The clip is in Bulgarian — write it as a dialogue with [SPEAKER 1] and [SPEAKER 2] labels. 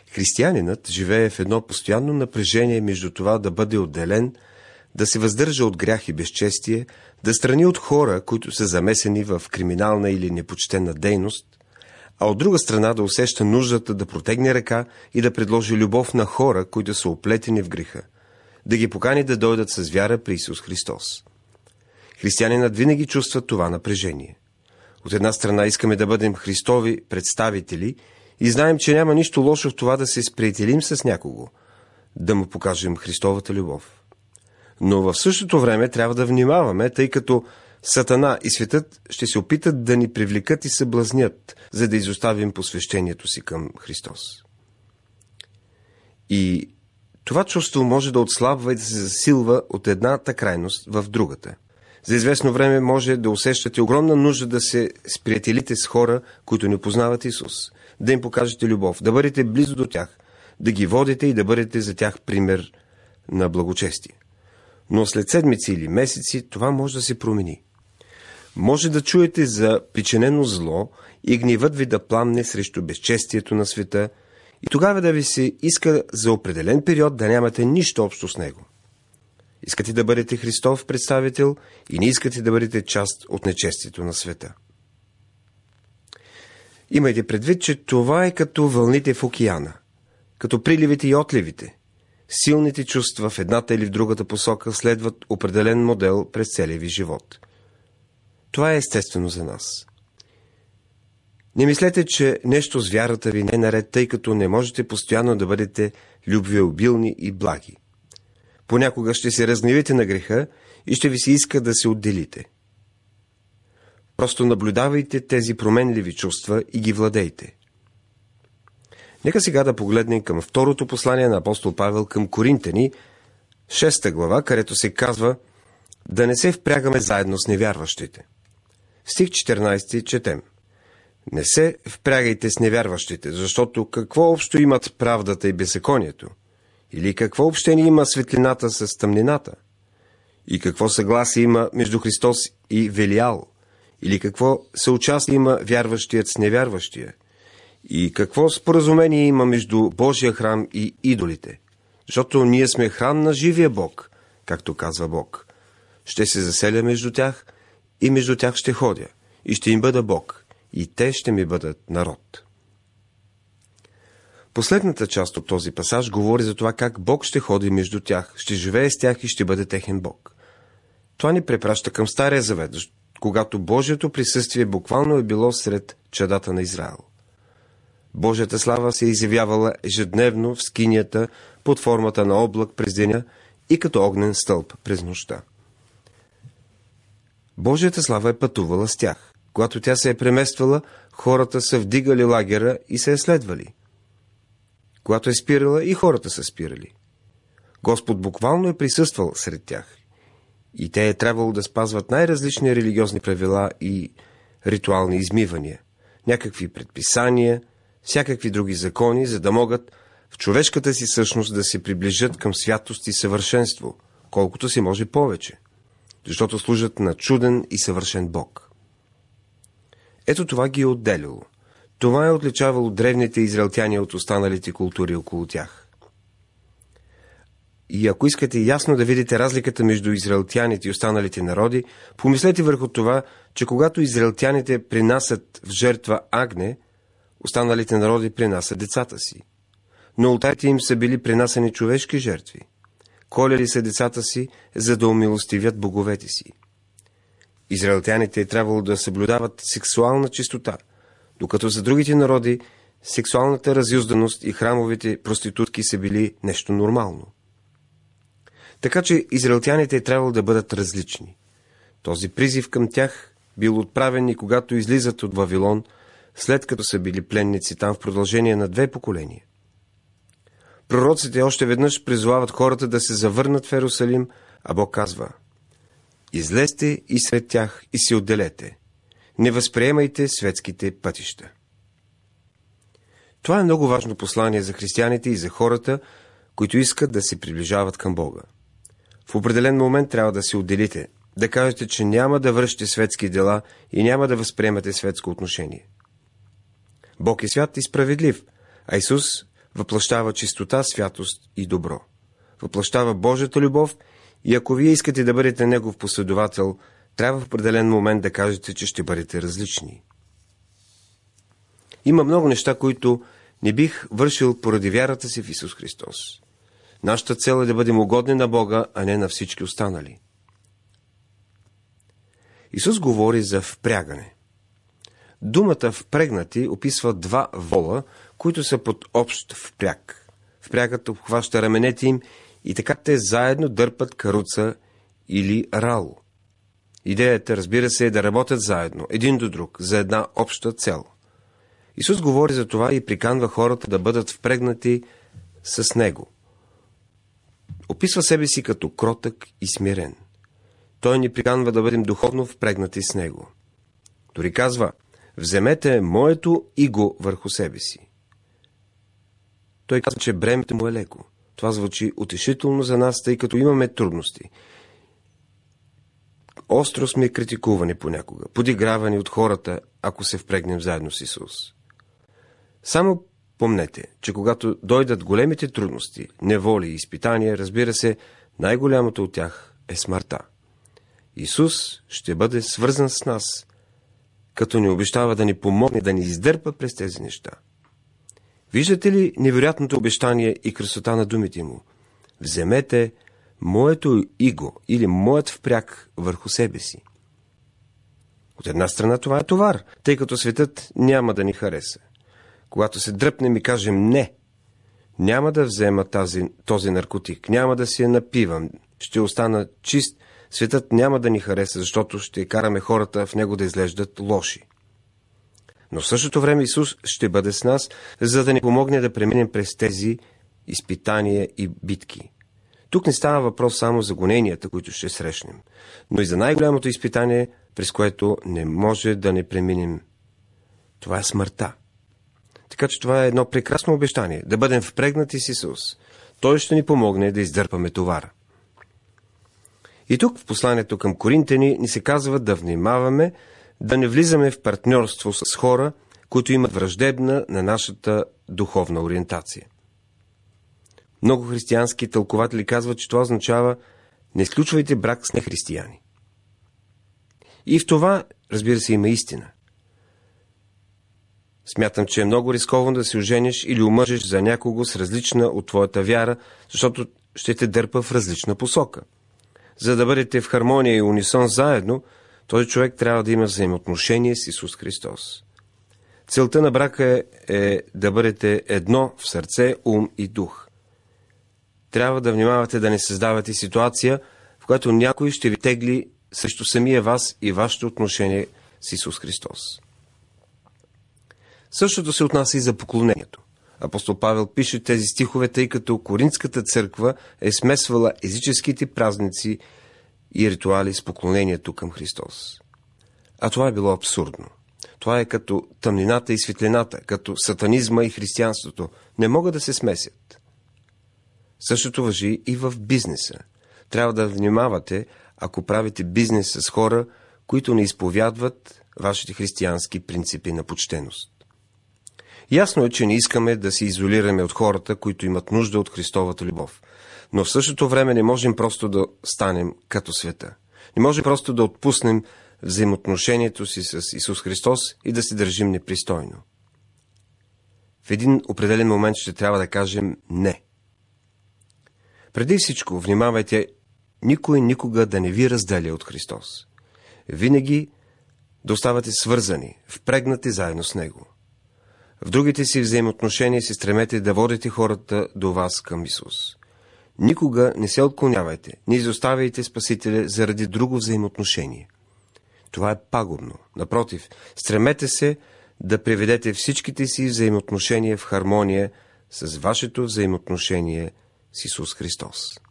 [SPEAKER 1] Християнинът живее в едно постоянно напрежение между това да бъде отделен, да се въздържа от грях и безчестие, да страни от хора, които са замесени в криминална или непочтена дейност, а от друга страна да усеща нуждата да протегне ръка и да предложи любов на хора, които са оплетени в греха, да ги покани да дойдат с вяра при Исус Христос. Християнинът винаги чувства това напрежение. От една страна искаме да бъдем Христови представители и знаем, че няма нищо лошо в това да се сприятелим с някого, да му покажем Христовата любов. Но в същото време трябва да внимаваме, тъй като Сатана и светът ще се опитат да ни привлекат и съблазнят, за да изоставим посвещението си към Христос. И това чувство може да отслабва и да се засилва от едната крайност в другата. За известно време може да усещате огромна нужда да се сприятелите с хора, които не познават Исус, да им покажете любов, да бъдете близо до тях, да ги водите и да бъдете за тях пример на благочестие. Но след седмици или месеци това може да се промени. Може да чуете за причинено зло и гневът ви да пламне срещу безчестието на света и тогава да ви се иска за определен период да нямате нищо общо с него. Искате да бъдете Христов представител и не искате да бъдете част от нечестието на света. Имайте предвид, че това е като вълните в океана, като приливите и отливите. Силните чувства в едната или в другата посока следват определен модел през целия ви живот. Това е естествено за нас. Не мислете, че нещо с вярата ви не е наред, тъй като не можете постоянно да бъдете любвеобилни и благи. Понякога ще се разгневите на греха и ще ви се иска да се отделите. Просто наблюдавайте тези променливи чувства и ги владейте. Нека сега да погледнем към второто послание на апостол Павел към Коринтяни, 6 глава, където се казва да не се впрягаме заедно с невярващите. Стих 14 четем. Не се впрягайте с невярващите, защото какво общо имат правдата и беззаконието? Или какво общение има светлината с тъмнината? И какво съгласие има между Христос и Велиал? Или какво съучастие има вярващият с невярващия? И какво споразумение има между Божия храм и идолите? Защото ние сме храм на живия Бог, както казва Бог. Ще се заселя между тях и между тях ще ходя, и ще им бъда Бог, и те ще ми бъдат народ. Последната част от този пасаж говори за това как Бог ще ходи между тях, ще живее с тях и ще бъде техен Бог. Това ни препраща към Стария завет, когато Божието присъствие буквално е било сред чадата на Израел. Божията слава се е изявявала ежедневно в скинията под формата на облак през деня и като огнен стълб през нощта. Божията слава е пътувала с тях. Когато тя се е премествала, хората са вдигали лагера и се е следвали. Когато е спирала, и хората са спирали. Господ буквално е присъствал сред тях. И те е трябвало да спазват най-различни религиозни правила и ритуални измивания, някакви предписания, всякакви други закони, за да могат в човешката си същност да се приближат към святост и съвършенство, колкото се може повече, защото служат на чуден и съвършен Бог. Ето това ги е отделило. Това е отличавало древните израелтяни от останалите култури около тях. И ако искате ясно да видите разликата между израелтяните и останалите народи, помислете върху това, че когато израелтяните принасят в жертва агне, останалите народи принасят децата си. На олтарите им са били принасени човешки жертви. Коляли са децата си, за да умилостивят боговете си. Израелтяните е трябвало да съблюдават сексуална чистота, докато за другите народи сексуалната разюзданост и храмовите проститутки са били нещо нормално. Така че израелтяните е трябвало да бъдат различни. Този призив към тях бил отправен и когато излизат от Вавилон, след като са били пленници там в продължение на 2 поколения. Пророците още веднъж призовават хората да се завърнат в Ерусалим, а Бог казва: излезте и сред тях и се отделете. Не възприемайте светските пътища. Това е много важно послание за християните и за хората, които искат да се приближават към Бога. В определен момент трябва да се отделите, да кажете, че няма да вършите светски дела и няма да възприемате светско отношение. Бог е свят и справедлив, а Исус въплъщава чистота, святост и добро. Въплъщава Божията любов и ако вие искате да бъдете Негов последовател, трябва в определен момент да кажете, че ще бъдете различни. Има много неща, които не бих вършил поради вярата си в Исус Христос. Нашата цел е да бъдем угодни на Бога, а не на всички останали. Исус говори за впрягане. Думата впрегнати описва два вола, които са под общ впряг. Впрягът обхваща раменете им и така те заедно дърпат каруца или рало. Идеята, разбира се, е да работят заедно, един до друг, за една обща цел. Исус говори за това и приканва хората да бъдат впрегнати с Него. Описва себе си като кротък и смирен. Той ни приканва да бъдем духовно впрегнати с Него. Дори казва: вземете моето иго върху себе си. Той казва, че бремето му е леко. Това звучи утешително за нас, тъй като имаме трудности. Остро сме критикувани понякога, подигравани от хората, ако се впрегнем заедно с Исус. Само помнете, че когато дойдат големите трудности, неволи и изпитания, разбира се, най-голямото от тях е смъртта. Исус ще бъде свързан с нас, като ни обещава да ни помогне да ни издърпа през тези неща. Виждате ли невероятното обещание и красота на думите му? Вземете моето иго или моят впряг върху себе си. От една страна това е товар, тъй като светът няма да ни хареса. Когато се дръпнем и кажем не, няма да взема този наркотик, няма да си я напивам, ще остана чист, светът няма да ни хареса, защото ще караме хората в него да изглеждат лоши. Но в същото време Исус ще бъде с нас, за да ни помогне да преминем през тези изпитания и битки. Тук не става въпрос само за гоненията, които ще срещнем, но и за най-голямото изпитание, през което не може да не преминем. Това е смъртта. Така че това е едно прекрасно обещание, да бъдем впрегнати с Исус. Той ще ни помогне да издърпаме товара. И тук в посланието към Коринтяни ни се казва да внимаваме, да не влизаме в партньорство с хора, които имат враждебна на нашата духовна ориентация. Много християнски тълкователи казват, че това означава не изключвайте брак с нехристияни. И в това, разбира се, има истина. Смятам, че е много рисковано да се ожениш или омъжеш за някого с различна от твоята вяра, защото ще те дърпа в различна посока. За да бъдете в хармония и унисон заедно, този човек трябва да има взаимоотношение с Исус Христос. Целта на брака е да бъдете едно в сърце, ум и дух. Трябва да внимавате да не създавате ситуация, в която някой ще ви тегли срещу самия вас и вашето отношение с Исус Христос. Същото се отнася и за поклонението. Апостол Павел пише тези стихове, тъй като Коринтската църква е смесвала езическите празници и ритуали с поклонението към Христос. А това е било абсурдно. Това е като тъмнината и светлината, като сатанизма и християнството. Не могат да се смесят. Същото важи и в бизнеса. Трябва да внимавате, ако правите бизнес с хора, които не изповядват вашите християнски принципи на почтеност. Ясно е, че не искаме да се изолираме от хората, които имат нужда от Христовата любов. Но в същото време не можем просто да станем като света. Не можем просто да отпуснем взаимоотношението си с Исус Христос и да се държим непристойно. В един определен момент ще трябва да кажем не. Преди всичко, внимавайте, никой никога да не ви разделя от Христос. Винаги да оставате свързани, впрегнати заедно с Него. В другите си взаимоотношения се стремете да водите хората до вас към Исус. Никога не се отклонявайте, не изоставяйте Спасителя заради друго взаимоотношение. Това е пагубно. Напротив, стремете се да приведете всичките си взаимоотношения в хармония с вашето взаимоотношение с Исус Христос.